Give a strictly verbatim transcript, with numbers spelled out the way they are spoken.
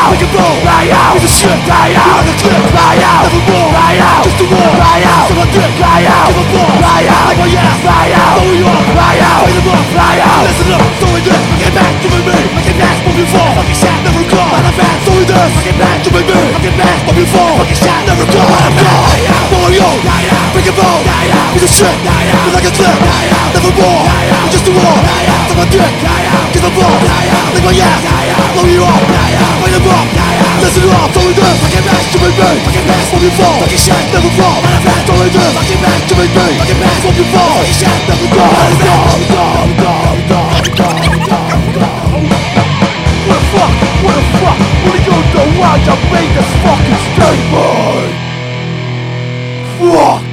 out, make it blow, fly out, piece of shit, fly out, like a clip, fly out, never more, fly out, just a war, fly out, suck my dick, fly out, give a ball, fly out, like my ass, fly out, throw you off, fly out, fight them up, fly out, listen up, throwing this, fucking back, giving me, fucking back, moving fall, fucking shot, never gone, not a fan, throwing this, fucking back, giving me, fucking back, moving fall, fucking shot, never gone, not a fan, fly out, follow you, fly out, break it bone, fly out, piece of shit, fly out, like a clip, fly out, never more, fly out, just a war, fly out, suck my dick, fly out, give a ball, fly out, like my ass, fly out, throw you off, fly out, fight them up, fly out, listen up, throwing this, fucking back, giving me, fucking back, moving fall, fucking shot, never fall, not a fan, throwing this, fucking back, giving me, fucking back, moving fall, fucking shot, never fall, not a fan, what the fuck, what the fuck, what are you doing, why'd you make this fucking statement? Fuck!